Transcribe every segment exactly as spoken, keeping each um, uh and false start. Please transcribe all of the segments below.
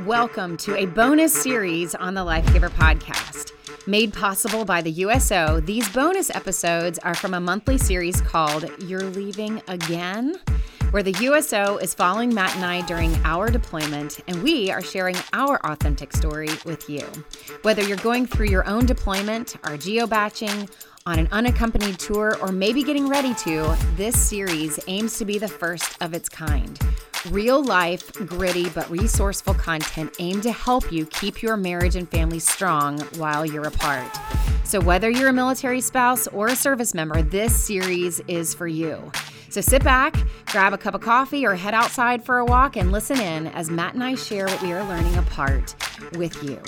Welcome to a bonus series on the Life Giver podcast. Made possible by the U S O, these bonus episodes are from a monthly series called You're Leaving Again, where the U S O is following Matt and I during our deployment, and we are sharing our authentic story with you. Whether you're going through your own deployment, are geobaching, on an unaccompanied tour, or maybe getting ready to, this series aims to be the first of its kind. Real life, gritty, but resourceful content aimed to help you keep your marriage and family strong while you're apart. So whether you're a military spouse or a service member, this series is for you. So sit back, grab a cup of coffee, or head outside for a walk and listen in as Matt and I share what we are learning apart with you.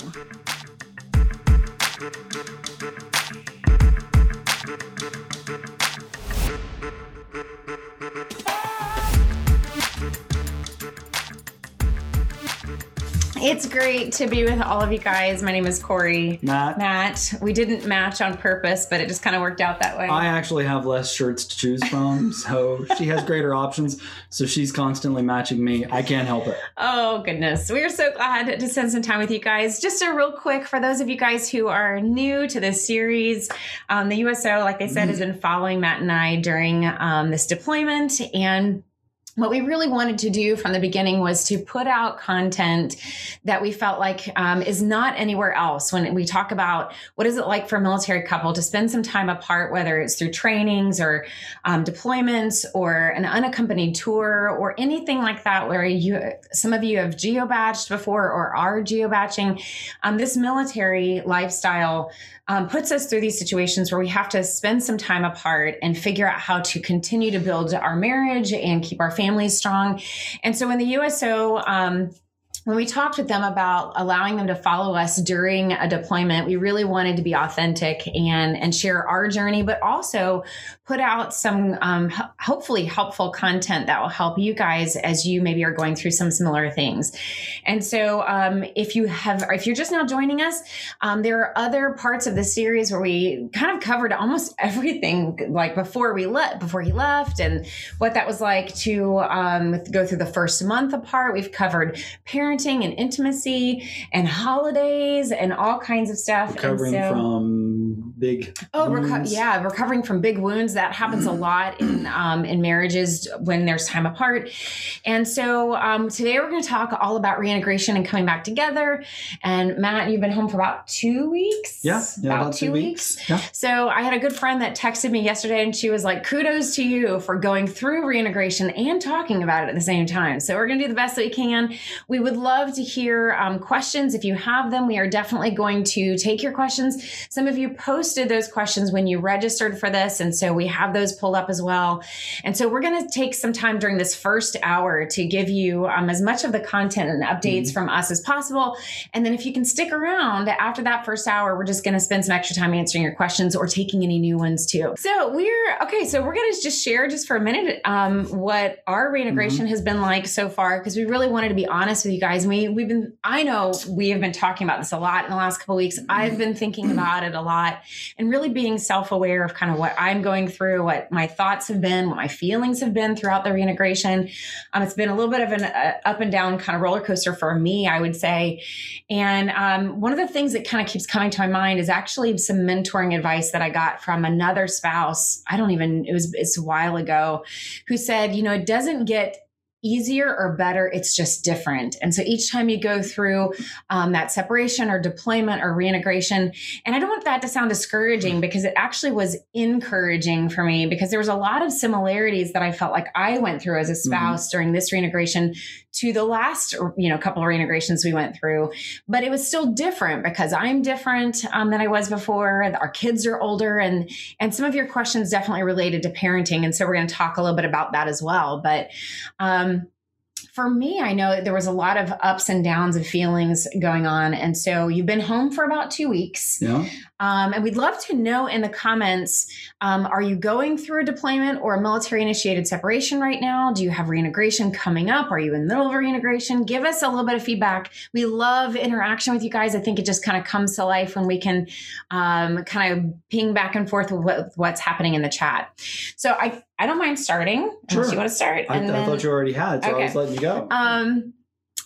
It's great to be with all of you guys. My name is Corey. Matt. Matt. We didn't match on purpose, but it just kind of worked out that way. I actually have less shirts to choose from, so she has greater options. So she's constantly matching me. I can't help it. Oh, goodness. We are so glad to spend some time with you guys. Just a real quick, for those of you guys who are new to this series, um, the U S O, like they said, mm-hmm. has been following Matt and I during um, this deployment. And what we really wanted to do from the beginning was to put out content that we felt like um, is not anywhere else. When we talk about what is it like for a military couple to spend some time apart, whether it's through trainings or um, deployments or an unaccompanied tour or anything like that, where you, some of you have geobached before or are geobaching, um, this military lifestyle Um, puts us through these situations where we have to spend some time apart and figure out how to continue to build our marriage and keep our families strong. And so in the U S O, um, when we talked with them about allowing them to follow us during a deployment, we really wanted to be authentic and, and share our journey, but also put out some um, ho- hopefully helpful content that will help you guys as you maybe are going through some similar things. And so um, if you have, if you're just now joining us, um, there are other parts of the series where we kind of covered almost everything, like before we left, before he left, and what that was like to um, go through the first month apart. We've covered parenting and intimacy and holidays and all kinds of stuff. Recovering so, from big oh, wounds. Reco- yeah, recovering from big wounds. That happens a lot in um, in marriages when there's time apart. And so um, today we're going to talk all about reintegration and coming back together. And Matt, you've been home for about two weeks. Yeah, yeah about, about two, two weeks. weeks. Yeah. So I had a good friend that texted me yesterday, and she was like, "Kudos to you for going through reintegration and talking about it at the same time." So we're going to do the best that we can. We would love to hear um, questions if you have them. We are definitely going to take your questions. Some of you posted those questions when you registered for this, and so we have those pulled up as well. And so we're going to take some time during this first hour to give you um, as much of the content and updates mm-hmm. from us as possible. And then if you can stick around after that first hour, we're just going to spend some extra time answering your questions or taking any new ones too. So we're, okay, so we're going to just share just for a minute um, what our reintegration mm-hmm. has been like so far, because we really wanted to be honest with you guys. And we, we've been, I know we have been talking about this a lot in the last couple of weeks. I've been thinking about it a lot and really being self-aware of kind of what I'm going through, what my thoughts have been, what my feelings have been throughout the reintegration. Um, it's been a little bit of an uh, up and down kind of roller coaster for me, I would say. And um, one of the things that kind of keeps coming to my mind is actually some mentoring advice that I got from another spouse. I don't even, it was, it's a while ago, who said, you know, it doesn't get easier or better. It's just different. And so each time you go through um, that separation or deployment or reintegration, and I don't want that to sound discouraging, because it actually was encouraging for me, because there was a lot of similarities that I felt like I went through as a spouse mm-hmm. during this reintegration to the last, you know, couple of reintegrations we went through. But it was still different because I'm different um, than I was before. Our kids are older, and and some of your questions definitely related to parenting. And so we're going to talk a little bit about that as well. But um, for me, I know there was a lot of ups and downs of feelings going on. And so you've been home for about two weeks. Yeah. Um, and we'd love to know in the comments, um, are you going through a deployment or a military initiated separation right now? Do you have reintegration coming up? Are you in the middle of reintegration? Give us a little bit of feedback. We love interaction with you guys. I think it just kind of comes to life when we can um, kind of ping back and forth with what, what's happening in the chat. So I, I don't mind starting. Sure. Unless you want to start. I, and I then, thought you already had, so okay. I was letting you go. Um,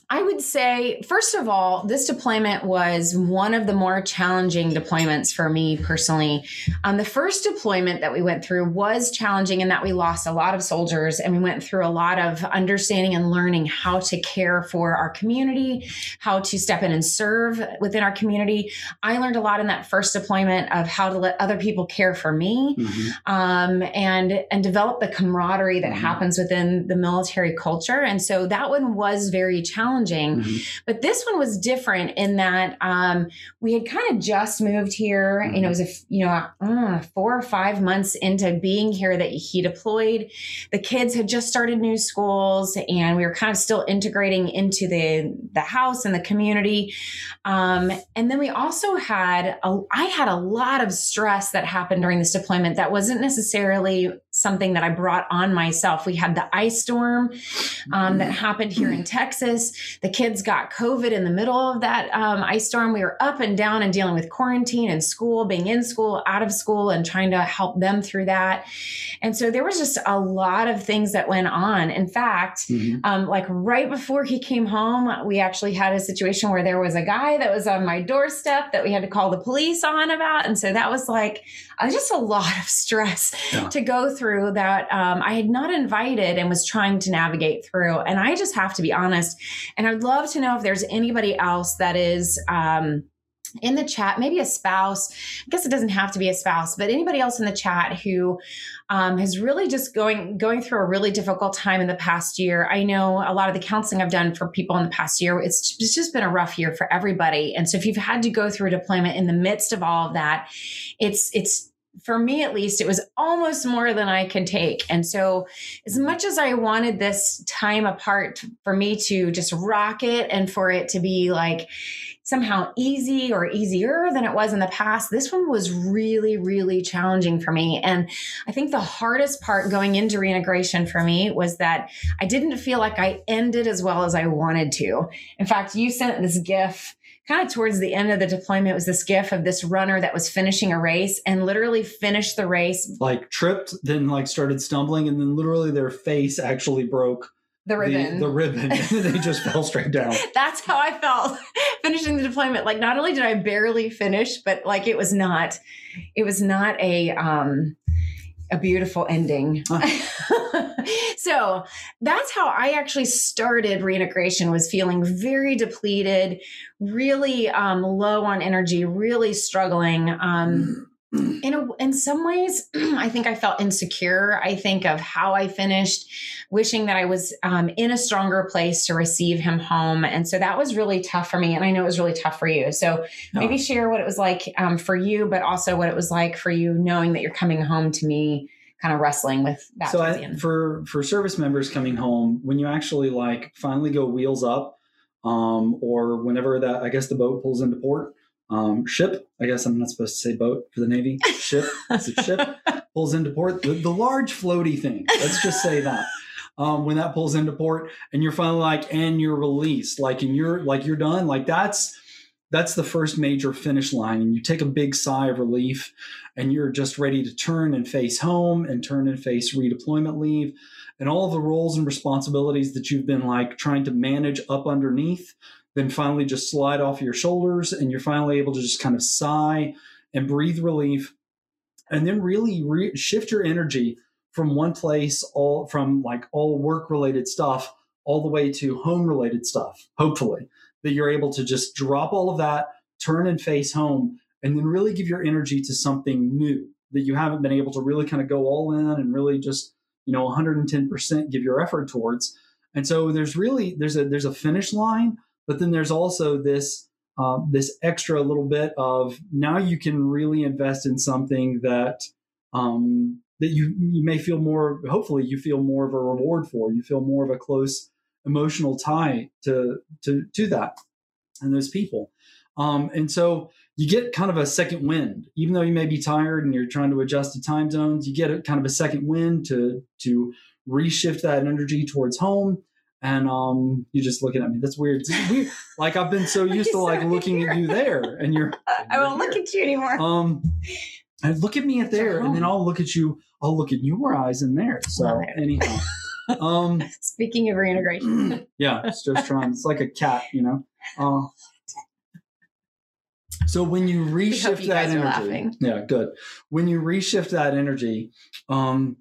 I would say, first of all, this deployment was one of the more challenging deployments for me personally. Um, the first deployment that we went through was challenging in that we lost a lot of soldiers, and we went through a lot of understanding and learning how to care for our community, how to step in and serve within our community. I learned a lot in that first deployment of how to let other people care for me, mm-hmm. um, and, and develop the camaraderie that mm-hmm. happens within the military culture. And so that one was very challenging. Mm-hmm. But this one was different in that um, we had kind of just moved here, mm-hmm. and it was a you know uh, four or five months into being here that he deployed. The kids had just started new schools, and we were kind of still integrating into the the house and the community. Um, and then we also had a, I had a lot of stress that happened during this deployment that wasn't necessarily something that I brought on myself. We had the ice storm um, that happened here in Texas. The kids got COVID in the middle of that um, ice storm. We were up and down and dealing with quarantine and school, being in school, out of school, and trying to help them through that. And so there was just a lot of things that went on. In fact, mm-hmm. um, like right before he came home, we actually had a situation where there was a guy that was on my doorstep that we had to call the police on about. And so that was like uh, just a lot of stress yeah. to go through that um, I had not invited and was trying to navigate through. And I just have to be honest. And I'd love to know if there's anybody else that is um, in the chat, maybe a spouse. I guess it doesn't have to be a spouse, but anybody else in the chat who um, has really just going going through a really difficult time in the past year. I know a lot of the counseling I've done for people in the past year, it's, it's just been a rough year for everybody. And so if you've had to go through a deployment in the midst of all of that, it's it's for me, at least, it was almost more than I could take. And so as much as I wanted this time apart for me to just rock it and for it to be like somehow easy or easier than it was in the past, this one was really, really challenging for me. And I think the hardest part going into reintegration for me was that I didn't feel like I ended as well as I wanted to. In fact, you sent this GIF kind of towards the end of the deployment. It was this GIF of this runner that was finishing a race and literally finished the race. Like tripped, then like started stumbling, and then literally their face actually broke the ribbon. The, the ribbon, and they just fell straight down. That's how I felt finishing the deployment. Like not only did I barely finish, but like it was not, it was not a, um, a beautiful ending. Huh. So that's how I actually started reintegration, was feeling very depleted, really um, low on energy, really struggling. Um, in a, in some ways, I think I felt insecure. I think of how I finished, wishing that I was um, in a stronger place to receive him home. And so that was really tough for me. And I know it was really tough for you. So yeah. maybe share what it was like um, for you, but also what it was like for you knowing that you're coming home to me, kind of wrestling with that. So I, for, for service members coming home, when you actually like finally go wheels up, um, or whenever that, I guess the boat pulls into port, um, ship, I guess I'm not supposed to say boat for the Navy, ship, it's a ship, pulls into port, the, the large floaty thing, let's just say that. Um, when that pulls into port and you're finally like, and you're released, like, and you're like, you're done. Like that's, that's the first major finish line. And you take a big sigh of relief and you're just ready to turn and face home and turn and face redeployment leave and all of the roles and responsibilities that you've been like trying to manage up underneath, then finally just slide off your shoulders and you're finally able to just kind of sigh and breathe relief and then really re- shift your energy from one place, all from like all work related stuff all the way to home related stuff, hopefully. That you're able to just drop all of that, turn and face home, and then really give your energy to something new that you haven't been able to really kind of go all in and really just, you know, one hundred ten percent give your effort towards. And so there's really, there's a, there's a finish line, but then there's also this, uh, this extra little bit of now you can really invest in something that, um, that you, you may feel more, hopefully you feel more of a reward for, you feel more of a close emotional tie to, to, to that and those people. Um, and so you get kind of a second wind, even though you may be tired and you're trying to adjust to time zones, you get a kind of a second wind to, to reshift that energy towards home. And um, you're just looking at me. That's weird. It's weird. Like I've been so used to like looking here? at you there and you're, and I won't look at you anymore. Um, and look at me at there and then I'll look at you. I'll look at your eyes in there. So anyhow. Um, Speaking of reintegration. yeah, it's just trying. It's like a cat, you know. Uh, so when you reshift you that guys are energy, laughing. yeah, good. When you reshift that energy, um,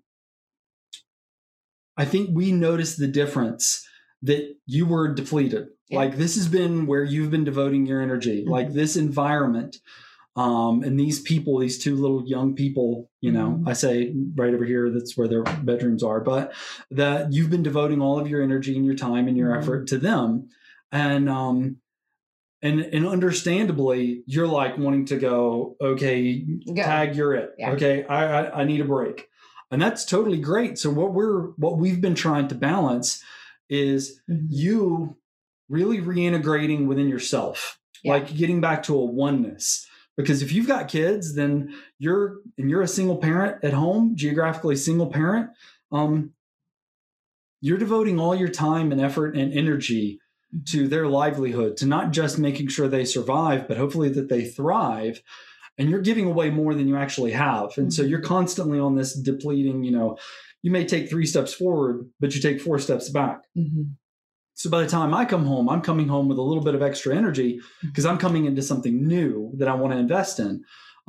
I think we noticed the difference that you were depleted. Yeah. Like this has been where you've been devoting your energy. Mm-hmm. Like this environment. Um, and these people, these two little young people, you know, mm-hmm. I say right over here, that's where their bedrooms are, but that you've been devoting all of your energy and your time and your mm-hmm. effort to them. And, um, and, and understandably, you're like wanting to go, okay, go. Tag, you're it. Yeah. Okay. I, I, I need a break. And that's totally great. So what we're, what we've been trying to balance is mm-hmm. you really reintegrating within yourself, yeah. like getting back to a oneness. Because if you've got kids, then you're and you're a single parent at home, geographically single parent, um, you're devoting all your time and effort and energy to their livelihood, to not just making sure they survive, but hopefully that they thrive. And you're giving away more than you actually have. And mm-hmm. so you're constantly on this depleting, you know, you may take three steps forward, but you take four steps back. Mm-hmm. So by the time I come home, I'm coming home with a little bit of extra energy because I'm coming into something new that I want to invest in,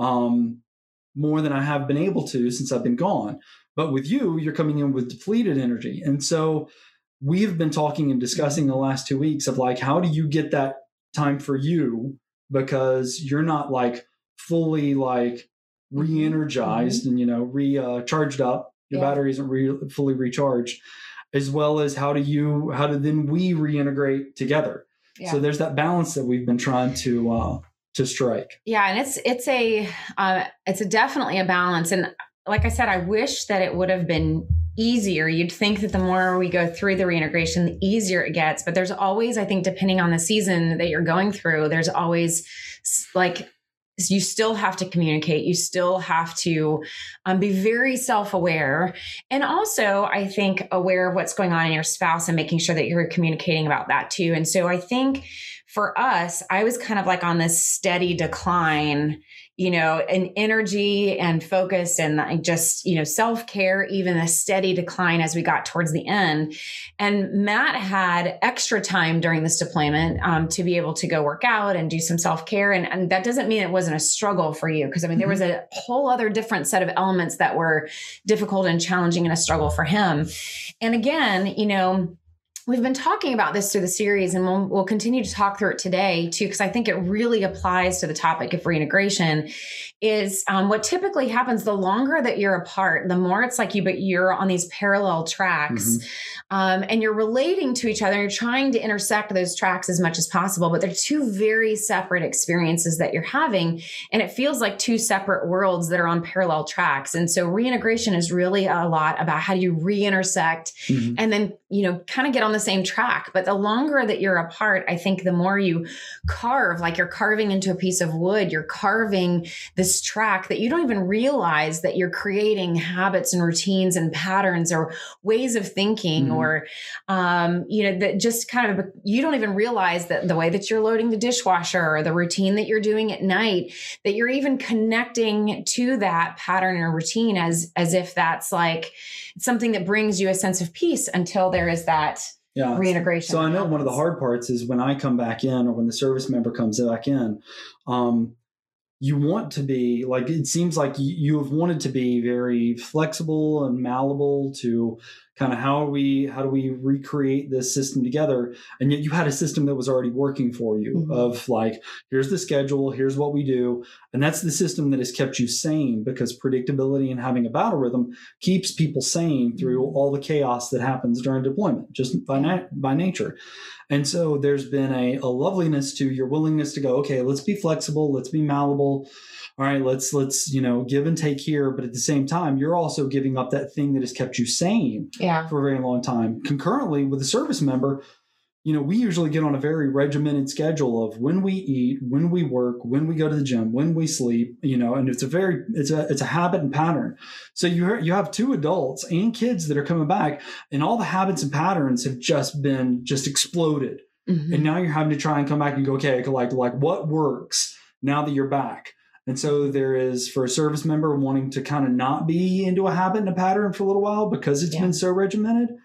um, more than I have been able to since I've been gone. But with you, you're coming in with depleted energy. And so we've been talking and discussing the last two weeks of like, how do you get that time for you? Because you're not like fully like re-energized mm-hmm. and, you know, re uh, charged up. Your yeah. battery isn't re- fully recharged. As well as how do you, how do then we reintegrate together? Yeah. So there's that balance that we've been trying to uh, to strike. Yeah, and it's it's a uh, it's a definitely a balance. And like I said, I wish that it would have been easier. You'd think that the more we go through the reintegration, the easier it gets. But there's always, I think, depending on the season that you're going through, there's always like. You still have to communicate. You still have to um, be very self-aware. And also, I think, aware of what's going on in your spouse and making sure that you're communicating about that too. And so I think for us, I was kind of like on this steady decline, you know, in energy and focus and just, you know, self-care, even a steady decline as we got towards the end. And Matt had extra time during this deployment um, to be able to go work out and do some self-care. And, and that doesn't mean it wasn't a struggle for you. Because I mean, there was a whole other different set of elements that were difficult and challenging and a struggle for him. And again, you know, we've been talking about this through the series, and we'll, we'll continue to talk through it today too, because I think it really applies to the topic of reintegration. Is um, what typically happens the longer that you're apart, the more it's like you, but you're on these parallel tracks, mm-hmm. um, and you're relating to each other. You're trying to intersect those tracks as much as possible, but they're two very separate experiences that you're having, and it feels like two separate worlds that are on parallel tracks. And so reintegration is really a lot about how do you re-intersect, mm-hmm. and then you know kind of get on the same track. But the longer that you're apart, I think the more you carve, like you're carving into a piece of wood, you're carving this track that you don't even realize that you're creating habits and routines and patterns or ways of thinking, mm-hmm. or, um, you know, that just kind of, you don't even realize that the way that you're loading the dishwasher or the routine that you're doing at night, that you're even connecting to that pattern or routine as, as if that's like something that brings you a sense of peace until there is that yeah. reintegration. So I know one of the hard parts is when I come back in or when the service member comes back in, um, you want to be like, it seems like you have wanted to be very flexible and malleable to kind of how we, how do we recreate this system together? And yet you had a system that was already working for you, mm-hmm. of like, here's the schedule, here's what we do. And that's the system that has kept you sane, because predictability and having a battle rhythm keeps people sane through mm-hmm. all the chaos that happens during deployment, just by, na- by nature. And so there's been a, a loveliness to your willingness to go, okay, let's be flexible, let's be malleable. All right, let's, let's, you know, give and take here. But at the same time, you're also giving up that thing that has kept you sane yeah. for a very long time. Concurrently with a service member, you know, we usually get on a very regimented schedule of when we eat, when we work, when we go to the gym, when we sleep, you know, and it's a very, it's a, it's a habit and pattern. So you you have two adults and kids that are coming back, and all the habits and patterns have just been just exploded. Mm-hmm. And now you're having to try and come back and go, okay, like, like what works now that you're back? And so there is, for a service member wanting to kind of not be into a habit and a pattern for a little while because it's yeah. been so regimented.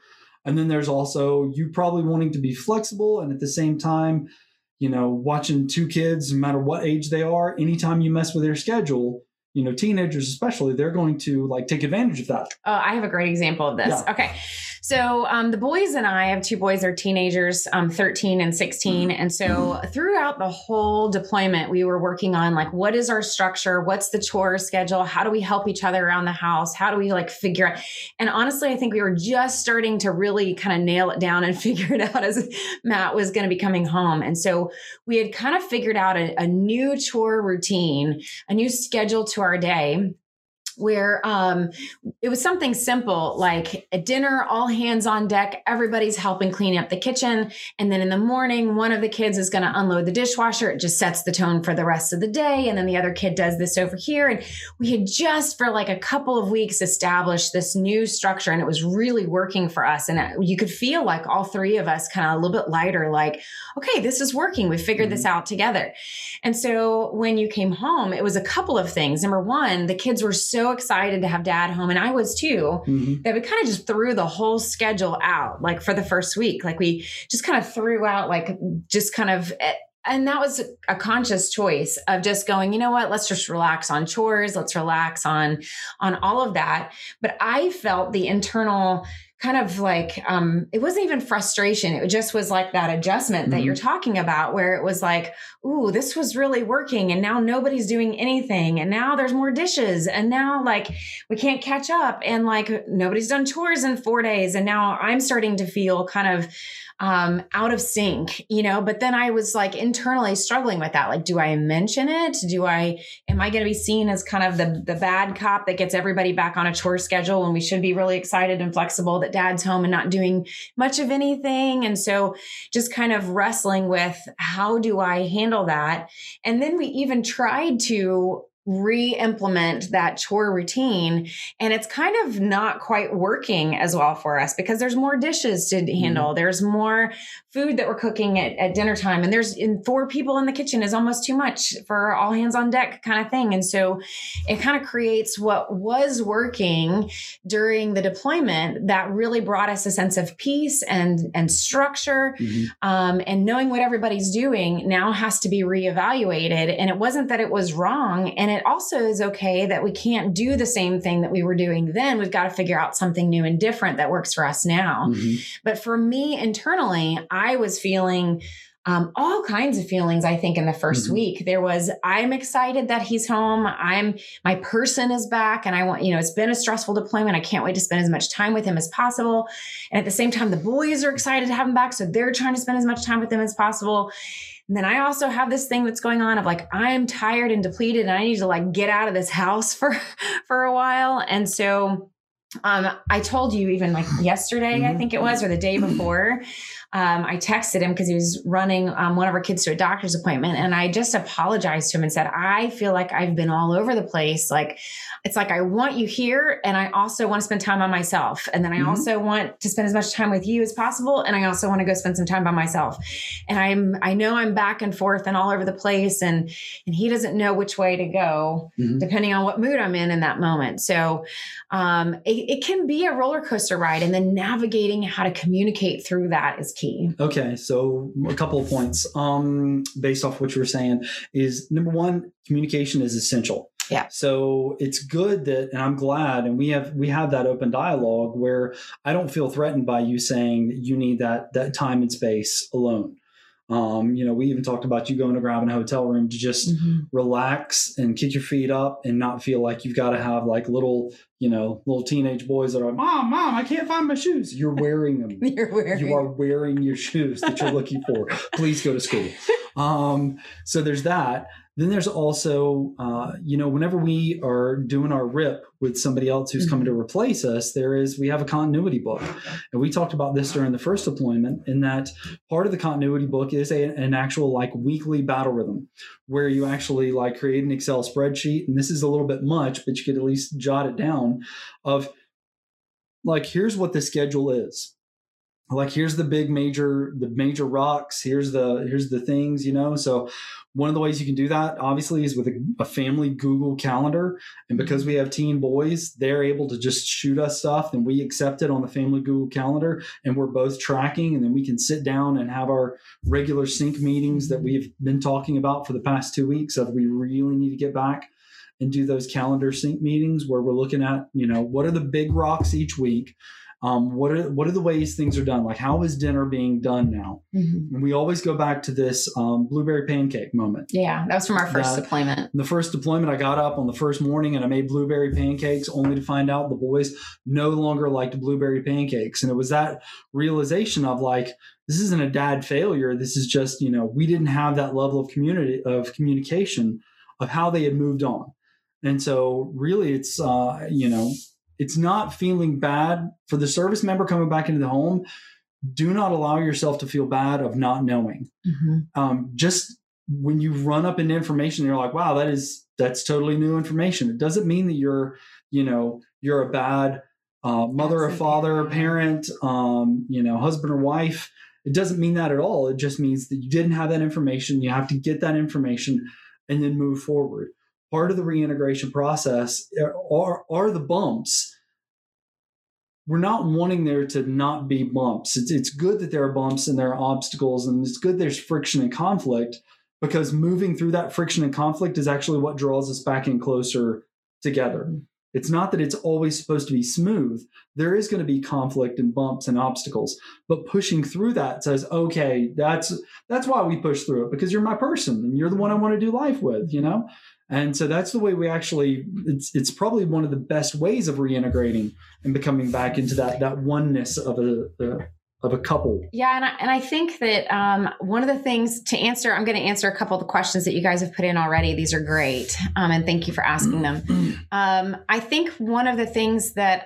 And then there's also you probably wanting to be flexible and at the same time, you know, watching two kids, no matter what age they are, anytime you mess with their schedule, you know, teenagers especially, they're going to like take advantage of that. Oh, I have a great example of this. Yeah. Okay. So um, the boys and I have two boys, they're teenagers, um, thirteen and sixteen. And so throughout the whole deployment, we were working on like, what is our structure? What's the chore schedule? How do we help each other around the house? How do we like figure out? And honestly, I think we were just starting to really kind of nail it down and figure it out as Matt was going to be coming home. And so we had kind of figured out a, a new chore routine, a new schedule to our day, where um, it was something simple like at dinner, all hands on deck, everybody's helping clean up the kitchen. And then in the morning, one of the kids is going to unload the dishwasher. It just sets the tone for the rest of the day. And then the other kid does this over here. And we had just for like a couple of weeks established this new structure, and it was really working for us. And you could feel like all three of us kind of a little bit lighter, like, okay, this is working. We figured mm-hmm. this out together. And so when you came home, it was a couple of things. Number one, the kids were so excited to have dad home, and I was too, mm-hmm. that we kind of just threw the whole schedule out, like for the first week. Like we just kind of threw out, like just kind of, and that was a conscious choice of just going, you know what, let's just relax on chores. Let's relax on, on all of that. But I felt the internal kind of like, um, it wasn't even frustration. It just was like that adjustment that mm-hmm. you're talking about, where it was like, ooh, this was really working. And now nobody's doing anything. And now there's more dishes. And now like we can't catch up. And like nobody's done chores in four days. And now I'm starting to feel kind of um, out of sync, you know, but then I was like internally struggling with that. Like, do I mention it? Do I, am I going to be seen as kind of the, the bad cop that gets everybody back on a chore schedule when we should be really excited and flexible that dad's home and not doing much of anything? And so just kind of wrestling with how do I handle that? And then we even tried to re-implement that chore routine, and it's kind of not quite working as well for us because there's more dishes to handle. Mm-hmm. There's more food that we're cooking at, at dinner time, and there's in four people in the kitchen is almost too much for all hands on deck kind of thing. And so it kind of creates what was working during the deployment that really brought us a sense of peace and, and structure. Mm-hmm. Um, and knowing what everybody's doing now has to be reevaluated. And it wasn't that it was wrong. And it also is okay that we can't do the same thing that we were doing then. We've got to figure out something new and different that works for us now. Mm-hmm. But for me internally, I was feeling um, all kinds of feelings. I think in the first mm-hmm. week, there was, I'm excited that he's home. I'm, my person is back, and I want, you know, it's been a stressful deployment. I can't wait to spend as much time with him as possible. And at the same time, the boys are excited to have him back. So they're trying to spend as much time with him as possible. And then I also have this thing that's going on of like, I'm tired and depleted and I need to like get out of this house for, for a while. And so um, I told you even like yesterday, mm-hmm. I think it was, or the day before, um, I texted him because he was running um, one of our kids to a doctor's appointment. And I just apologized to him and said, I feel like I've been all over the place. Like, it's like, I want you here. And I also want to spend time on myself. And then I mm-hmm. also want to spend as much time with you as possible. And I also want to go spend some time by myself. And I'm, I know I'm back and forth and all over the place. And, and he doesn't know which way to go, mm-hmm. depending on what mood I'm in in that moment. So um, it, it can be a roller coaster ride. And then navigating how to communicate through that is key. Okay. So a couple of points um, based off what you were saying is number one, communication is essential. Yeah. So it's good that, and I'm glad, and we have we have that open dialogue where I don't feel threatened by you saying that you need that that time and space alone. Um, you know, we even talked about you going to grab a hotel room to just mm-hmm. relax and kick your feet up and not feel like you've got to have like little, you know, little teenage boys that are like, Mom, Mom, I can't find my shoes. You're wearing them. You're wearing. You are wearing your shoes that you're looking for. Please go to school. Um, so there's that. Then there's also, uh, you know, whenever we are doing our R I P with somebody else who's mm-hmm. coming to replace us, there is, we have a continuity book. And we talked about this during the first deployment, in that part of the continuity book is a, an actual like weekly battle rhythm where you actually like create an Excel spreadsheet. And this is a little bit much, but you could at least jot it down of like, here's what the schedule is. like, here's the big major, the major rocks. Here's the, here's the things, you know? So one of the ways you can do that obviously is with a, a family Google Calendar. And because we have teen boys, they're able to just shoot us stuff and we accept it on the family Google Calendar and we're both tracking. And then we can sit down and have our regular sync meetings that we've been talking about for the past two weeks of we really need to get back and do those calendar sync meetings where we're looking at, you know, what are the big rocks each week? Um, what are what are the ways things are done? Like, how is dinner being done now? Mm-hmm. And we always go back to this um, blueberry pancake moment. Yeah, that was from our first that, deployment. The first deployment, I got up on the first morning and I made blueberry pancakes only to find out the boys no longer liked blueberry pancakes. And it was that realization of like, this isn't a dad failure. This is just, you know, we didn't have that level of community of communication of how they had moved on. And so really it's, uh, you know, it's not feeling bad for the service member coming back into the home. Do not allow yourself to feel bad of not knowing. Mm-hmm. Um, just when you run up into information, you're like, wow, that is, that's totally new information. It doesn't mean that you're, you know, you're a bad uh, mother or father or parent, um, you know, husband or wife. It doesn't mean that at all. It just means that you didn't have that information. You have to get that information and then move forward. Part of the reintegration process are, are the bumps. We're not wanting there to not be bumps. It's, it's good that there are bumps and there are obstacles, and it's good there's friction and conflict, because moving through that friction and conflict is actually what draws us back in closer together. It's not that it's always supposed to be smooth. There is going to be conflict and bumps and obstacles, but pushing through that says, okay, that's that's why we push through it, because you're my person and you're the one I want to do life with, you know? And so that's the way we actually, it's it's probably one of the best ways of reintegrating and becoming back into that that oneness of a, a of a couple. Yeah. And I, and I think that um, one of the things to answer, I'm going to answer a couple of the questions that you guys have put in already. These are great. Um, and thank you for asking them. Um, I think one of the things that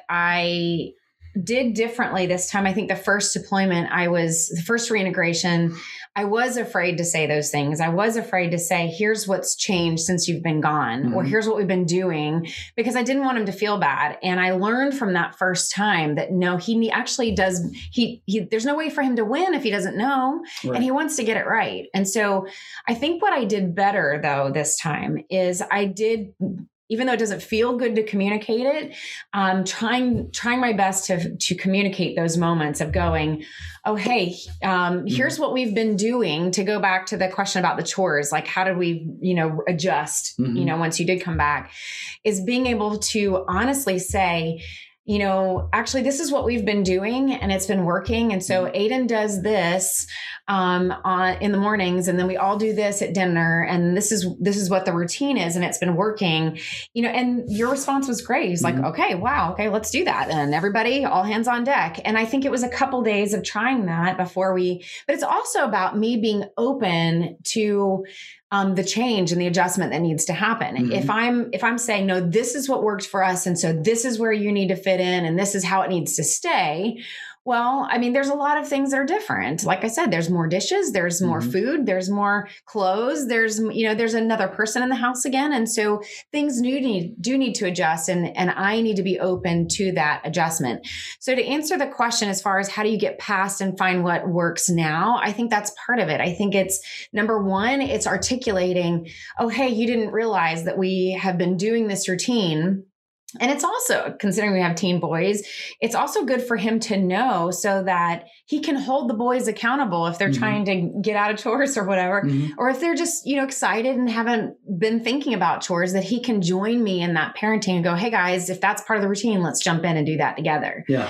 I did differently this time, I think the first deployment, I was, the first reintegration, I was afraid to say those things. I was afraid to say, here's what's changed since you've been gone, mm-hmm. or here's what we've been doing, because I didn't want him to feel bad. And I learned from that first time that no, he actually does, he, he there's no way for him to win if he doesn't know, right. And he wants to get it right. And so I think what I did better though this time is I did, even though it doesn't feel good to communicate it, um, trying trying my best to to communicate those moments of going, oh, hey, um, here's what we've been doing. To go back to the question about the chores, like how did we, you know, adjust, mm-hmm. you know, once you did come back, is being able to honestly say, you know, actually, this is what we've been doing and it's been working. And so Aiden does this um, on, in the mornings, and then we all do this at dinner. And this is, this is what the routine is. And it's been working, you know, and your response was great. He's mm-hmm. like, okay, wow. Okay, let's do that. And everybody, all hands on deck. And I think it was a couple days of trying that before we, but it's also about me being open to Um, the change and the adjustment that needs to happen. Mm-hmm. If I'm, if I'm saying, no, this is what worked for us. And so this is where you need to fit in and this is how it needs to stay. Well, I mean, there's a lot of things that are different. Like I said, there's more dishes, there's more mm-hmm. food, there's more clothes, there's, you know, there's another person in the house again. And so things do need, do need to adjust. And, and I need to be open to that adjustment. So to answer the question, as far as how do you get past and find what works now, I think that's part of it. I think it's number one, it's articulating, oh, hey, you didn't realize that we have been doing this routine. And it's also, considering we have teen boys, it's also good for him to know so that he can hold the boys accountable if they're mm-hmm. trying to get out of chores or whatever, mm-hmm. or if they're just, you know, excited and haven't been thinking about chores, that he can join me in that parenting and go, hey guys, if that's part of the routine, let's jump in and do that together. Yeah.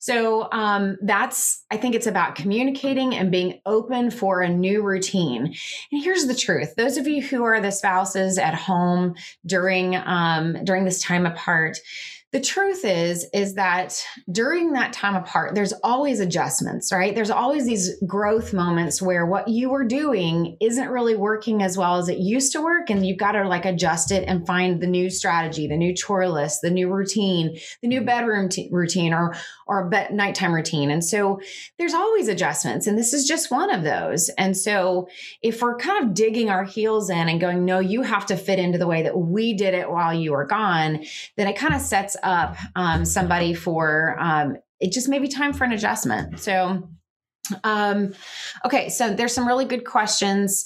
So um, that's, I think it's about communicating and being open for a new routine. And here's the truth. Those of you who are the spouses at home during, um, during this time apart, the truth is, is that during that time apart, there's always adjustments, right? There's always these growth moments where what you were doing isn't really working as well as it used to work. And you've got to like adjust it and find the new strategy, the new chore list, the new routine, the new bedroom t- routine or, or a bed- nighttime routine. And so there's always adjustments. And this is just one of those. And so if we're kind of digging our heels in and going, no, you have to fit into the way that we did it while you were gone, then it kind of sets up um, somebody for um, it just may be time for an adjustment. So, um, okay. So there's some really good questions.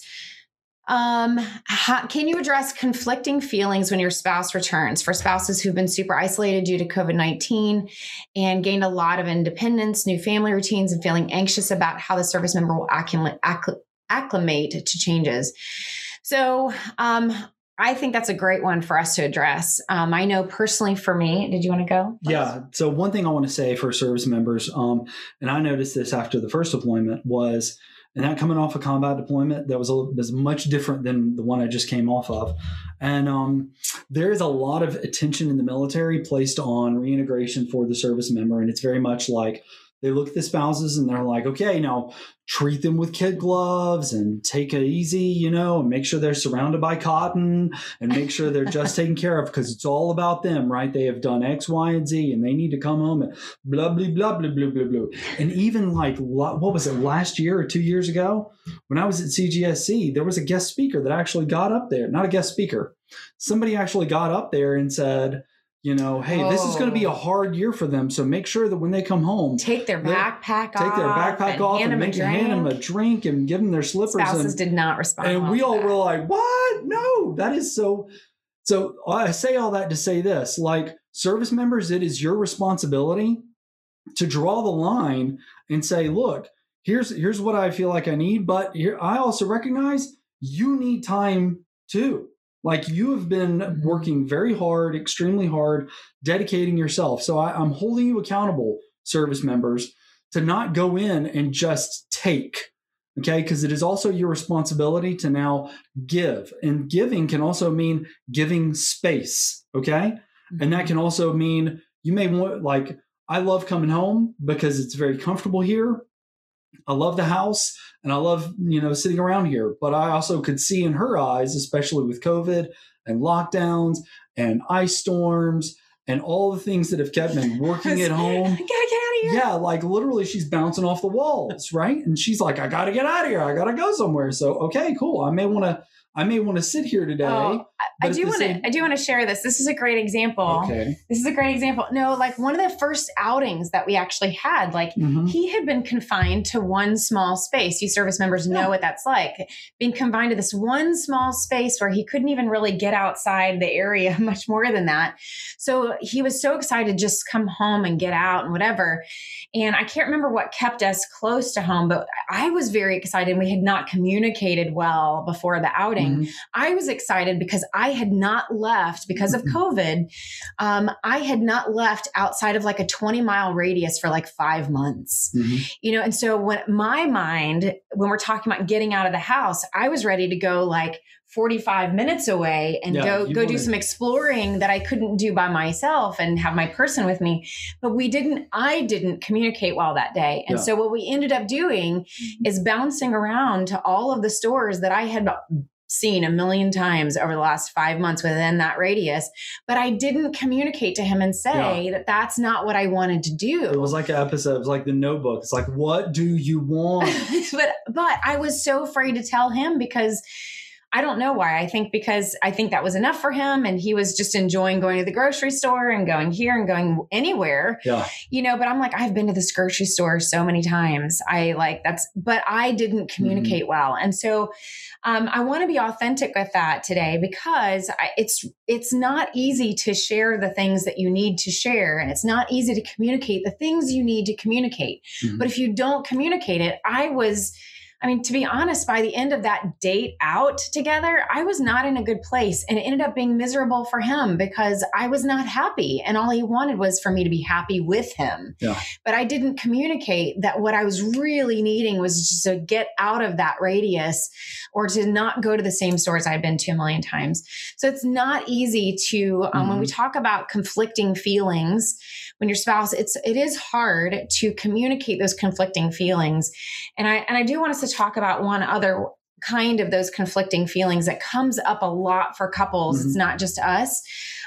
Um, how, can you address conflicting feelings when your spouse returns? For spouses who've been super isolated due to COVID nineteen and gained a lot of independence, new family routines, and feeling anxious about how the service member will acclimate, acclimate to changes. So, um, I think that's a great one for us to address. Um, I know personally for me, did you want to go? Yeah. So one thing I want to say for service members, um, and I noticed this after the first deployment was, and that coming off a combat deployment, that was a, was much different than the one I just came off of. And um, there is a lot of attention in the military placed on reintegration for the service member. And it's very much like they look at the spouses and they're like, okay, now treat them with kid gloves and take it easy, you know, and make sure they're surrounded by cotton and make sure they're just taken care of because it's all about them, right? They have done X, Y, and Z and they need to come home and blah, blah, blah, blah, blah, blah, blah. And even like, what was it, last year or two years ago when I was at C G S C, there was a guest speaker that actually got up there, not a guest speaker. Somebody actually got up there and said, you know, hey, oh. this is going to be a hard year for them. So make sure that when they come home, take their backpack off, take their backpack and off hand and make, hand them a drink and give them their slippers. Spouses and, did not respond. And well we all that. were like, what? No, that is so. So I say all that to say this, like service members, it is your responsibility to draw the line and say, look, here's, here's what I feel like I need. But here, I also recognize you need time too. Like you have been working very hard, extremely hard, dedicating yourself. So I, I'm holding you accountable, service members, to not go in and just take, okay? Because it is also your responsibility to now give. And giving can also mean giving space, okay? And that can also mean you may want, like, I love coming home because it's very comfortable here. I love the house and I love, you know, sitting around here, but I also could see in her eyes, especially with COVID and lockdowns and ice storms and all the things that have kept me working at home. I gotta get out of here. Yeah. Like literally she's bouncing off the walls. Right. And she's like, I got to get out of here. I got to go somewhere. So, okay, cool. I may want to, I may want to sit here today. Oh, I, I do want to, I do want to share this. This is a great example. Okay. This is a great example. No, like one of the first outings that we actually had, like mm-hmm. he had been confined to one small space. You service members know yeah. what that's like. Being confined to this one small space where he couldn't even really get outside the area much more than that. So he was so excited to just come home and get out and whatever. And I can't remember what kept us close to home, but I was very excited. We had not communicated well before the outing. Mm-hmm. I was excited because I had not left because of COVID. Um, I had not left outside of like a twenty mile radius for like five months, mm-hmm. you know? And so when my mind, when we're talking about getting out of the house, I was ready to go like forty-five minutes away and yeah, go, go wanted- do some exploring that I couldn't do by myself and have my person with me. But we didn't, I didn't communicate well that day. And yeah. so what we ended up doing is bouncing around to all of the stores that I had seen a million times over the last five months within that radius, but I didn't communicate to him and say yeah. that that's not what I wanted to do. It was like an episode, it was like the Notebook. It's like, what do you want? but, but I was so afraid to tell him because I don't know why. I think because I think that was enough for him and he was just enjoying going to the grocery store and going here and going anywhere, yeah. you know, but I'm like, I've been to this grocery store so many times. I like that's, but I didn't communicate mm-hmm. well. And so um, I want to be authentic with that today because I, it's, it's not easy to share the things that you need to share. And it's not easy to communicate the things you need to communicate. Mm-hmm. But if you don't communicate it, I was I mean, to be honest, by the end of that date out together, I was not in a good place and it ended up being miserable for him because I was not happy. And all he wanted was for me to be happy with him. Yeah. But I didn't communicate that what I was really needing was just to get out of that radius or to not go to the same stores I'd been to a million times. So it's not easy to, um, mm-hmm. when we talk about conflicting feelings, when your spouse, it's, it is hard to communicate those conflicting feelings. And I, and I do want us to talk about one other kind of those conflicting feelings that comes up a lot for couples. Mm-hmm. It's not just us.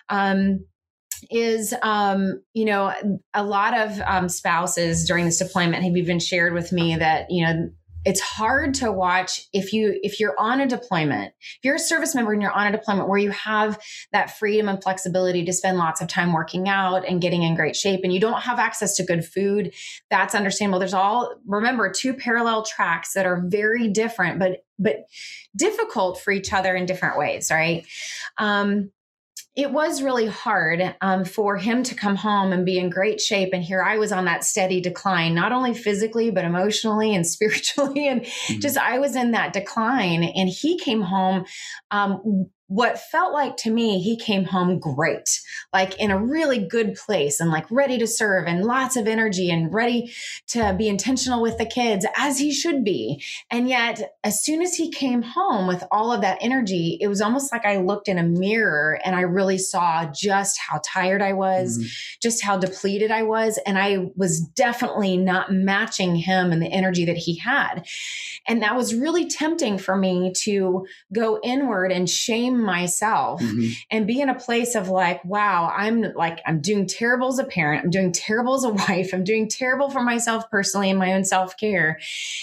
Um, is, um, you know, a lot of um, spouses during this deployment have even shared with me that, you know, it's hard to watch if you, if you're on a deployment, if you're a service member and you're on a deployment where you have that freedom and flexibility to spend lots of time working out and getting in great shape, and you don't have access to good food, that's understandable. There's all, remember, two parallel tracks that are very different, but, but difficult for each other in different ways. Right. Um, It was really hard um, for him to come home and be in great shape. And here I was on that steady decline, not only physically, but emotionally and spiritually. And mm-hmm. just, I was in that decline. And he came home, um, what felt like to me, he came home great, like in a really good place and like ready to serve and lots of energy and ready to be intentional with the kids, as he should be. And yet, as soon as he came home with all of that energy, it was almost like I looked in a mirror and I really saw just how tired I was, mm-hmm. just how depleted I was. And I was definitely not matching him and the energy that he had. And that was really tempting for me to go inward and shame myself mm-hmm. and be in a place of like, wow, I'm like, I'm doing terrible as a parent. I'm doing terrible as a wife. I'm doing terrible for myself personally in my own self-care.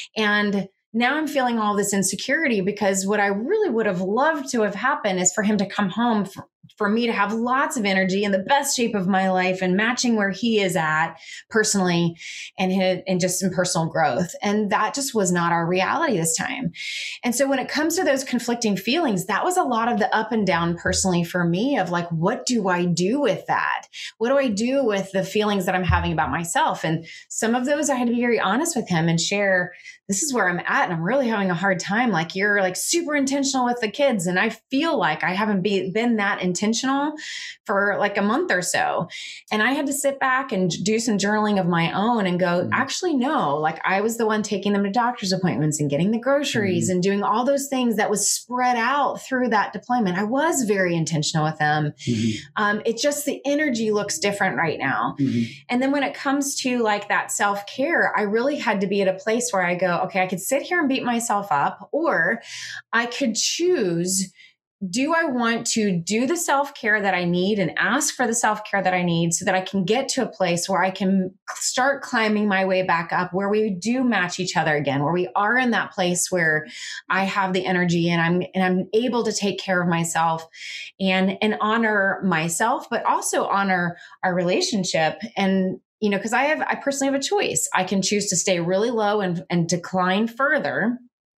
And now I'm feeling all this insecurity because what I really would have loved to have happened is for him to come home, for, for me to have lots of energy in the best shape of my life and matching where he is at personally and his, and just in personal growth. And that just was not our reality this time. And so when it comes to those conflicting feelings, that was a lot of the up and down personally for me of like, what do I do with that? What do I do with the feelings that I'm having about myself? And some of those I had to be very honest with him and share, this is where I'm at and I'm really having a hard time. Like you're like super intentional with the kids. And I feel like I haven't be, been that intentional for like a month or so. And I had to sit back and do some journaling of my own and go, mm-hmm. actually, no, like I was the one taking them to doctor's appointments and getting the groceries mm-hmm. and doing all those things that was spread out through that deployment. I was very intentional with them. Mm-hmm. Um, it just, the energy looks different right now. Mm-hmm. And then when it comes to like that self-care, I really had to be at a place where I go, okay, I could sit here and beat myself up, or I could choose, do I want to do the self-care that I need and ask for the self-care that I need so that I can get to a place where I can start climbing my way back up, where we do match each other again, where we are in that place where I have the energy and I'm, and I'm able to take care of myself and, and honor myself, but also honor our relationship. And you know, because I have, I personally have a choice. I can choose to stay really low and, and decline further,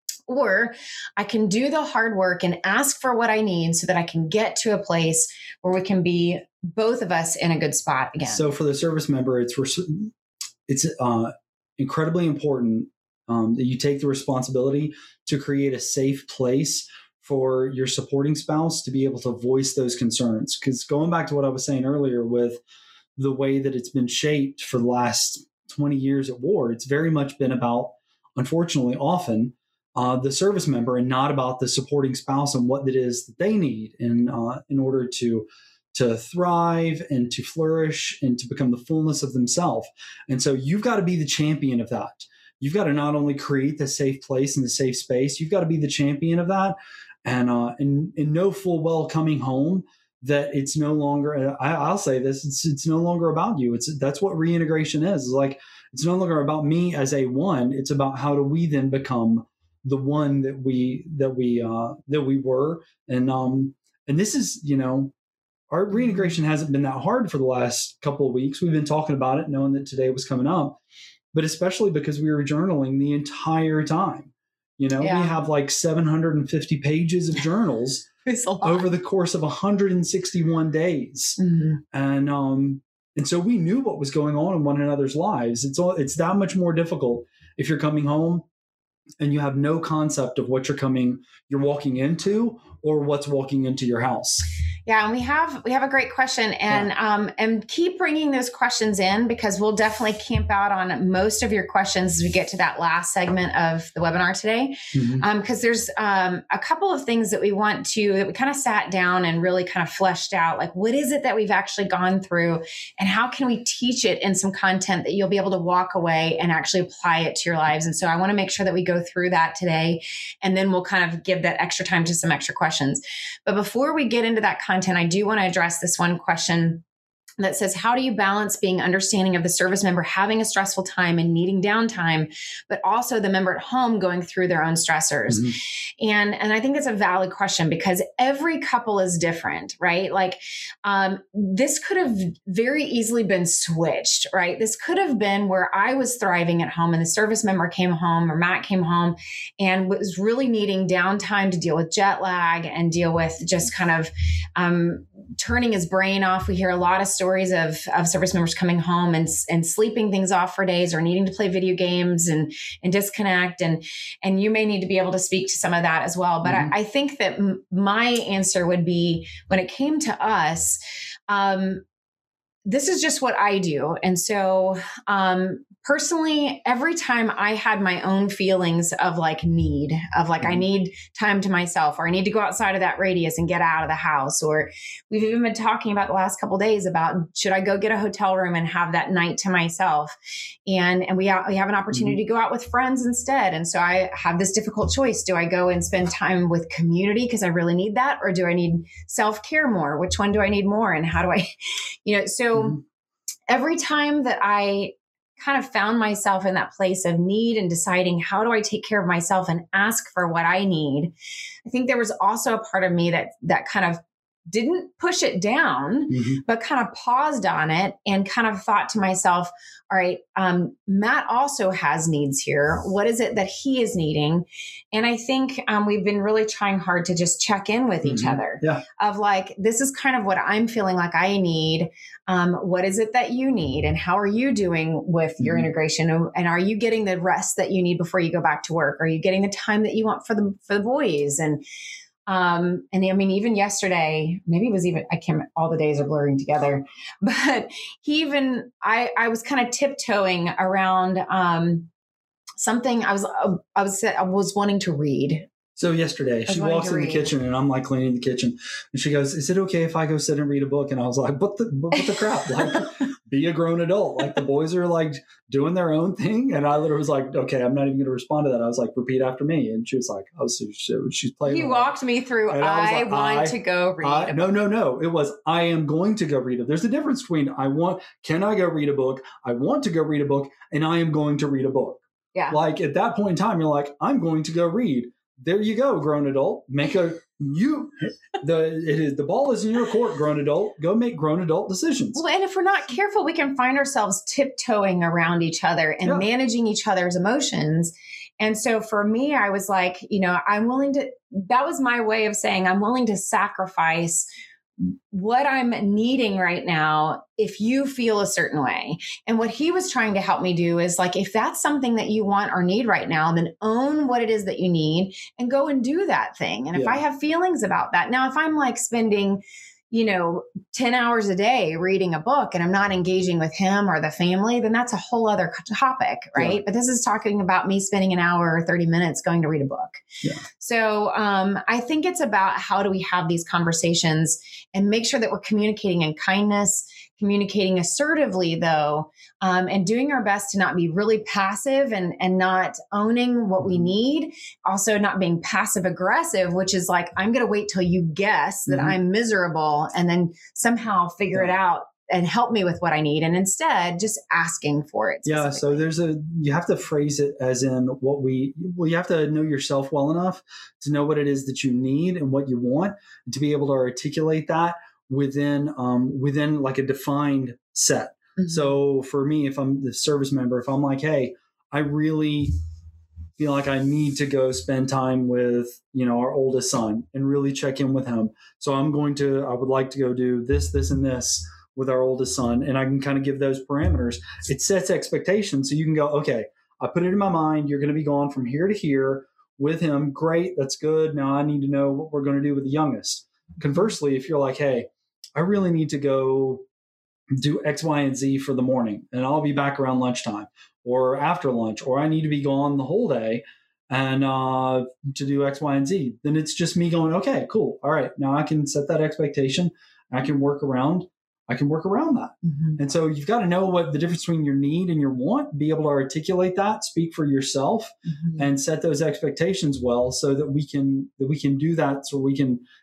or I can do the hard work and ask for what I need so that I can get to a place where we can be both of us in a good spot again. So for the service member, it's it's uh, incredibly important um, that you take the responsibility to create a safe place for your supporting spouse to be able to voice those concerns. Because going back to what I was saying earlier with the way that it's been shaped for the last twenty years at war, it's very much been about, unfortunately, often uh, the service member and not about the supporting spouse and what it is that they need in, uh, in order to, to thrive and to flourish and to become the fullness of themselves. And so you've got to be the champion of that. You've got to not only create the safe place and the safe space, you've got to be the champion of that and, uh, and, and know full well coming home that it's no longer, I, I'll say this, it's it's no longer about you. It's that's what reintegration is. It's like, it's no longer about me as a one. It's about how do we then become the one that we, that we, uh, that we were. And, um, and this is, you know, our reintegration hasn't been that hard for the last couple of weeks. We've been talking about it, knowing that today was coming up, but especially because we were journaling the entire time. You know, yeah. we have like seven hundred fifty pages of journals over the course of one hundred sixty-one days. Mm-hmm. And, um, and so we knew what was going on in one another's lives. It's all, it's that much more difficult if you're coming home and you have no concept of what you're coming, you're walking into or what's walking into your house. Yeah, and we have we have a great question, and yeah. um, and keep bringing those questions in because we'll definitely camp out on most of your questions as we get to that last segment of the webinar today. Because mm-hmm. um, there's um, a couple of things that we want to that we kind of sat down and really kind of fleshed out. Like, what is it that we've actually gone through, and how can we teach it in some content that you'll be able to walk away and actually apply it to your lives? And so I want to make sure that we go through that today, and then we'll kind of give that extra time to some extra questions. But before we get into that content, I do want to address this one question that says, how do you balance being understanding of the service member having a stressful time and needing downtime, but also the member at home going through their own stressors? Mm-hmm. And, and I think it's a valid question because every couple is different, right? Like, um, this could have very easily been switched, right? This could have been where I was thriving at home and the service member came home or Matt came home and was really needing downtime to deal with jet lag and deal with just kind of, um, turning his brain off. We hear a lot of stories of, of service members coming home and, and sleeping things off for days or needing to play video games and, and disconnect. And, and you may need to be able to speak to some of that as well. But mm-hmm. I, I think that m- my answer would be when it came to us, um, this is just what I do. And so, um, personally, every time I had my own feelings of like need, of like, mm-hmm. I need time to myself, or I need to go outside of that radius and get out of the house. Or we've even been talking about the last couple of days about, should I go get a hotel room and have that night to myself? And, and we, ha- we have an opportunity mm-hmm. to go out with friends instead. And so I have this difficult choice. Do I go and spend time with community because I really need that? Or do I need self-care more? Which one do I need more? And how do I, you know, so mm-hmm. every time that I kind of found myself in that place of need and deciding, how do I take care of myself and ask for what I need? I think there was also a part of me that, that kind of didn't push it down, mm-hmm. but kind of paused on it and kind of thought to myself, all right, um, Matt also has needs here. What is it that he is needing? And I think um, we've been really trying hard to just check in with mm-hmm. each other yeah. of like, this is kind of what I'm feeling like I need. Um, what is it that you need? And how are you doing with mm-hmm. your integration? And are you getting the rest that you need before you go back to work? Are you getting the time that you want for the, for the boys? And Um, and I mean, even yesterday, maybe it was even, I can't, all the days are blurring together, but he even, I, I was kind of tiptoeing around, um, something I was, uh, I was, I was wanting to read. So yesterday she walks in the kitchen and I'm like cleaning the kitchen and she goes, is it okay if I go sit and read a book? And I was like, what the, what the crap? Like, be a grown adult. Like the boys are like doing their own thing. And I literally was like, okay, I'm not even going to respond to that. I was like, repeat after me. And she was like, oh, so she, she's playing. He walked me through. I, I like, want I, to go read. I, no, no, no. It was, I am going to go read it. There's a difference between I want, can I go read a book? I want to go read a book and I am going to read a book. Yeah. Like at that point in time, you're like, I'm going to go read. There you go, grown adult. Make a you the it is the ball is in your court, grown adult. Go make grown adult decisions. Well, and if we're not careful, we can find ourselves tiptoeing around each other and yeah. managing each other's emotions. And so for me, I was like, you know, I'm willing to. That was my way of saying I'm willing to sacrifice what I'm needing right now if you feel a certain way. And what he was trying to help me do is like, if that's something that you want or need right now, then own what it is that you need and go and do that thing. And yeah. if I have feelings about that, now if I'm like spending, you know, ten hours a day reading a book and I'm not engaging with him or the family, then that's a whole other topic, right? Yeah. But this is talking about me spending an hour or thirty minutes going to read a book. Yeah. So um, I think it's about how do we have these conversations and make sure that we're communicating in kindness, communicating assertively though, um, and doing our best to not be really passive and, and not owning what we need. Also not being passive aggressive, which is like, I'm going to wait till you guess that mm-hmm. I'm miserable and then somehow figure yeah. it out and help me with what I need. And instead just asking for it. Yeah. So there's a, you have to phrase it as in what we, well, you have to know yourself well enough to know what it is that you need and what you want, and to be able to articulate that within, um, within like a defined set. Mm-hmm. So for me, if I'm the service member, if I'm like, hey, I really feel like I need to go spend time with, you know, our oldest son and really check in with him. So I'm going to, I would like to go do this, this, and this with our oldest son. And I can kind of give those parameters. It sets expectations. So you can go, okay, I put it in my mind. You're going to be gone from here to here with him. Great. That's good. Now I need to know what we're going to do with the youngest. Conversely, if you're like, hey, I really need to go do X, Y, and Z for the morning, and I'll be back around lunchtime or after lunch, or I need to be gone the whole day and uh, to do X, Y, and Z, then it's just me going, okay, cool. All right. Now I can set that expectation. I can work around, I can work around that. Mm-hmm. And so you've got to know what the difference between your need and your want, be able to articulate that, speak for yourself mm-hmm. and set those expectations well so that we can, that we can do that. So we can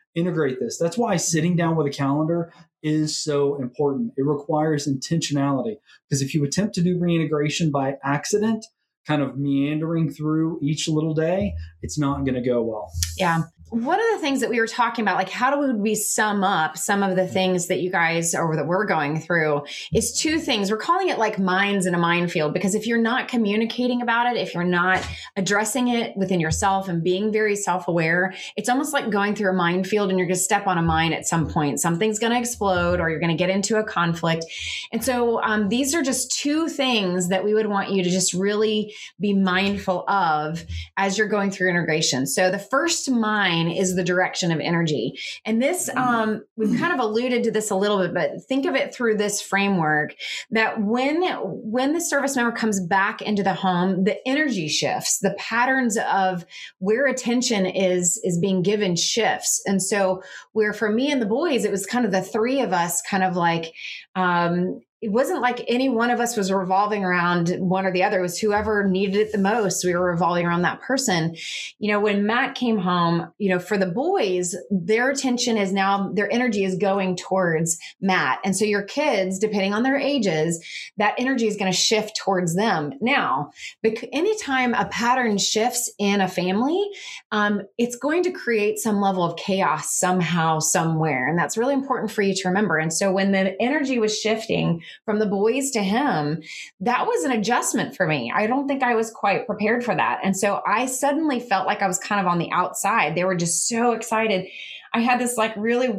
integrate this. That's why sitting down with a calendar is so important. It requires intentionality, because if you attempt to do reintegration by accident, kind of meandering through each little day, it's not going to go well. Yeah. One of the things that we were talking about, like how do we sum up some of the things that you guys or that we're going through, is two things. We're calling it like mines in a minefield, because if you're not communicating about it, if you're not addressing it within yourself and being very self-aware, it's almost like going through a minefield and you're going to step on a mine at some point. Something's going to explode or you're going to get into a conflict. And so um, these are just two things that we would want you to just really be mindful of as you're going through integration. So the first mine is the direction of energy. And this, um, we've kind of alluded to this a little bit, but think of it through this framework that when, when the service member comes back into the home, the energy shifts, the patterns of where attention is, is being given shifts. And so where for me and the boys, it was kind of the three of us kind of like, um, it wasn't like any one of us was revolving around one or the other. It was whoever needed it the most. We were revolving around that person. You know, when Matt came home, you know, for the boys, their attention is now, their energy is going towards Matt. And so your kids, depending on their ages, that energy is going to shift towards them. Now, anytime a pattern shifts in a family, um, it's going to create some level of chaos somehow, somewhere. And that's really important for you to remember. And so when the energy was shifting from the boys to him, that was an adjustment for me. I don't think I was quite prepared for that. And so I suddenly felt like I was kind of on the outside. They were just so excited. I had this like really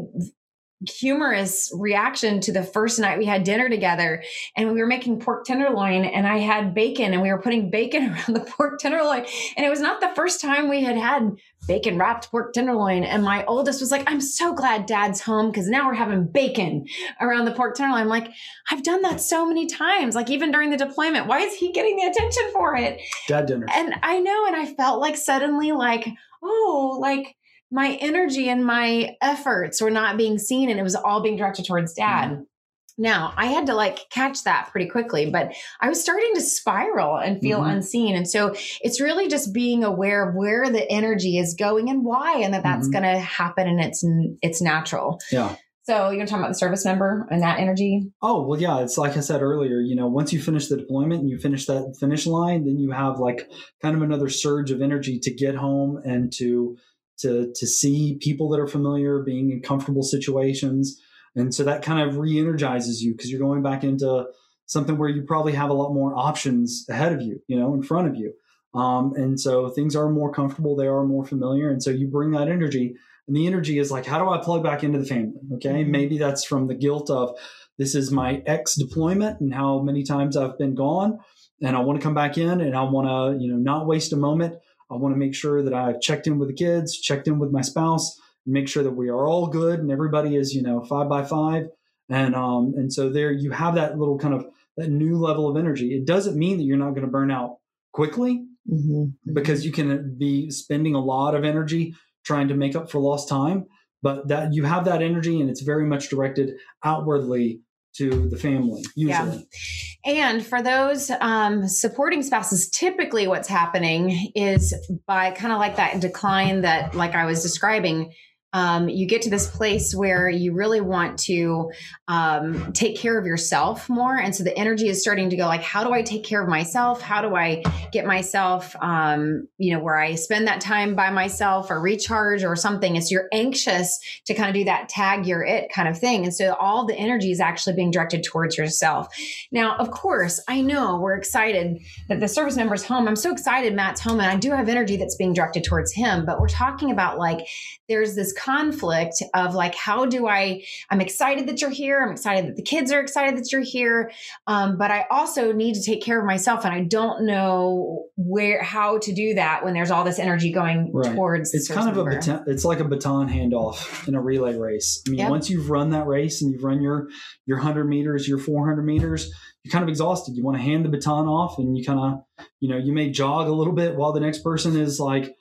humorous reaction to the first night we had dinner together, and we were making pork tenderloin, and I had bacon, and we were putting bacon around the pork tenderloin. And it was not the first time we had had bacon wrapped pork tenderloin. And my oldest was like, I'm so glad Dad's home, because now we're having bacon around the pork tenderloin. I'm like, I've done that so many times, like even during the deployment. Why is he getting the attention for it? Dad dinner. And I know, and I felt like suddenly like, oh, like my energy and my efforts were not being seen, and it was all being directed towards Dad. Mm-hmm. Now, I had to like catch that pretty quickly, but I was starting to spiral and feel mm-hmm. unseen. And so it's really just being aware of where the energy is going and why, and that that's mm-hmm. going to happen, and it's it's natural. Yeah. So you're talking about the service member and that energy? Oh, well, yeah. It's like I said earlier, you know, once you finish the deployment and you finish that finish line, then you have like kind of another surge of energy to get home and to to to see people that are familiar, being in comfortable situations. And so that kind of re-energizes you, because you're going back into something where you probably have a lot more options ahead of you, you know, in front of you. Um, and so things are more comfortable. They are more familiar. And so you bring that energy, and the energy is like, how do I plug back into the family? Okay. Maybe that's from the guilt of this is my ex deployment and how many times I've been gone, and I want to come back in, and I want to, you know, not waste a moment. I want to make sure that I've checked in with the kids, checked in with my spouse, and make sure that we are all good and everybody is, you know, five by five. And, um, and so there you have that little kind of that new level of energy. It doesn't mean that you're not going to burn out quickly, mm-hmm. because you can be spending a lot of energy trying to make up for lost time, but that you have that energy, and it's very much directed outwardly to the family usually. Yeah. And for those um, supporting spouses, typically what's happening is by kind of like that decline that, like I was describing, um, you get to this place where you really want to um, take care of yourself more. And so the energy is starting to go like, how do I take care of myself? How do I get myself, um, you know, where I spend that time by myself or recharge or something? It's you're anxious to kind of do that tag you're it kind of thing. And so all the energy is actually being directed towards yourself. Now, of course, I know we're excited that the service member's home. I'm so excited Matt's home, and I do have energy that's being directed towards him, but we're talking about like, there's this conflict of like, how do I, I'm excited that you're here. I'm excited that the kids are excited that you're here. Um, but I also need to take care of myself. And I don't know where, how to do that when there's all this energy going right. towards. It's kind of member. a, baton, it's like a baton handoff in a relay race. I mean, yep. once you've run that race and you've run your, your hundred meters, your four hundred meters, you're kind of exhausted. You want to hand the baton off, and you kind of, you know, you may jog a little bit while the next person is like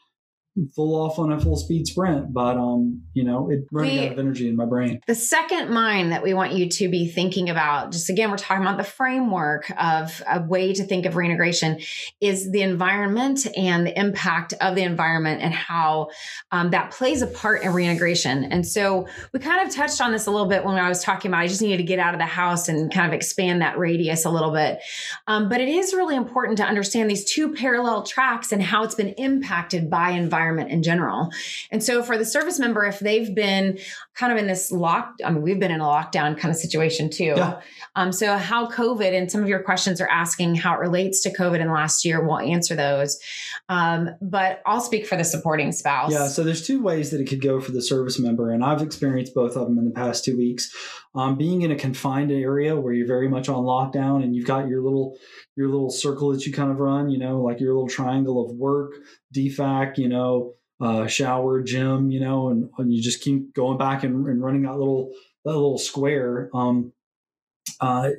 full off on a full speed sprint, but um, you know, it running we, out of energy in my brain. The second mind that we want you to be thinking about, just again, we're talking about the framework of a way to think of reintegration, is the environment and the impact of the environment and how um, that plays a part in reintegration. And so we kind of touched on this a little bit when I was talking about, I just needed to get out of the house and kind of expand that radius a little bit. Um, but it is really important to understand these two parallel tracks and how it's been impacted by environment in general. And so for the service member, if they've been kind of in this lock, I mean, we've been in a lockdown kind of situation too. Yeah. Um, so how COVID, and some of your questions are asking how it relates to COVID in the last year, we'll answer those. Um, but I'll speak for the supporting spouse. Yeah. So there's two ways that it could go for the service member. And I've experienced both of them in the past two weeks. Um, being in a confined area where you're very much on lockdown and you've got your little, your little circle that you kind of run, you know, like your little triangle of work, D FAC, you know, uh, shower, gym, you know, and, and you just keep going back and, and running that little, that little square. Um, uh,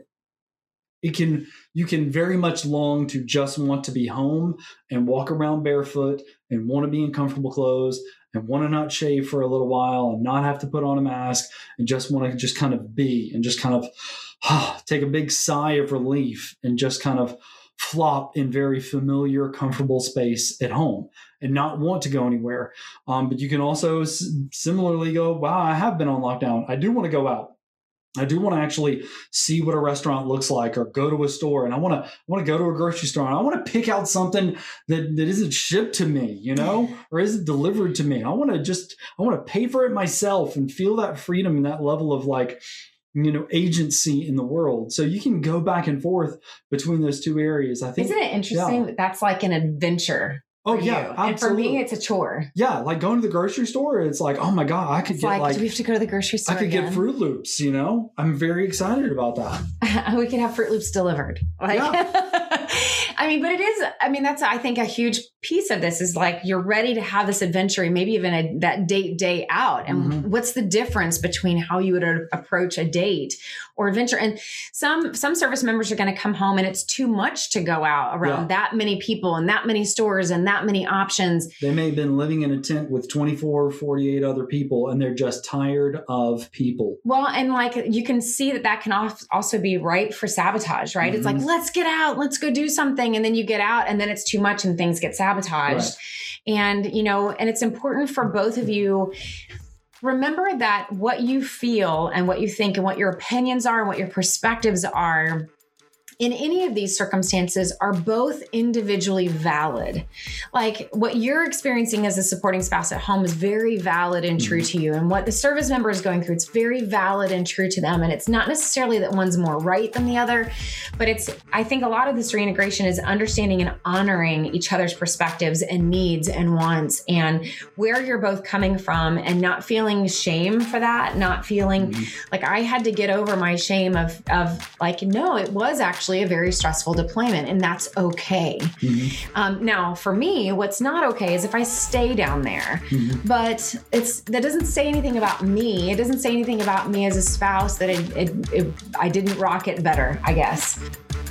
it can, you can very much long to just want to be home and walk around barefoot and want to be in comfortable clothes and want to not shave for a little while and not have to put on a mask and just want to just kind of be and just kind of ah, take a big sigh of relief and just kind of flop in very familiar, comfortable space at home and not want to go anywhere. Um, but you can also s- similarly go, wow, I have been on lockdown. I do want to go out. I do want to actually see what a restaurant looks like or go to a store. And I want to I want to go to a grocery store and I want to pick out something that, that isn't shipped to me, you know, or isn't delivered to me. I want to just, I want to pay for it myself and feel that freedom and that level of like, you know, agency in the world. So you can go back and forth between those two areas. I think. Isn't it interesting yeah. that that's like an adventure? Oh for yeah, you. absolutely. And for me, it's a chore. Yeah, like going to the grocery store, it's like, oh my God, I could It's get like, like, do we have to go to the grocery store I could again? get Fruit Loops, you know? I'm very excited about that. We can have Fruit Loops delivered. Like, Yeah. I mean, but it is, I mean, that's, I think a huge piece of this is like, you're ready to have this adventure, maybe even a, that date day out. And Mhm. what's the difference between how you would a- approach a date or adventure? And some, some service members are going to come home and it's too much to go out around Yeah. that many people and that many stores and that many options. They may have been living in a tent with twenty-four, forty-eight other people, and they're just tired of people. Well, and like you can see that that can also be ripe for sabotage, right? Mm-hmm. It's like, let's get out, let's go do something. And then you get out and then it's too much and things get sabotaged. Right. And, you know, and it's important for both of you. Remember that what you feel and what you think and what your opinions are and what your perspectives are in any of these circumstances are both individually valid. Like what you're experiencing as a supporting spouse at home is very valid and true mm-hmm. to you. And what the service member is going through, it's very valid and true to them. And it's not necessarily that one's more right than the other, but it's, I think a lot of this reintegration is understanding and honoring each other's perspectives and needs and wants and where you're both coming from and not feeling shame for that, not feeling mm-hmm. like I had to get over my shame of, of like, no, it was actually a very stressful deployment and that's okay. Mm-hmm. Um, now for me, what's not okay is if I stay down there, mm-hmm. but it's, that doesn't say anything about me. It doesn't say anything about me as a spouse that it, it, it, I didn't rock it better, I guess.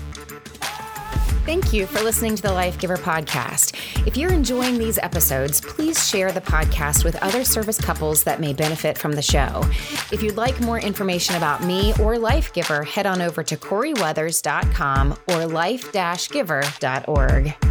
Thank you for listening to the Life Giver podcast. If you're enjoying these episodes, please share the podcast with other service couples that may benefit from the show. If you'd like more information about me or Life Giver, head on over to Corey Weathers dot com or life dash giver dot org.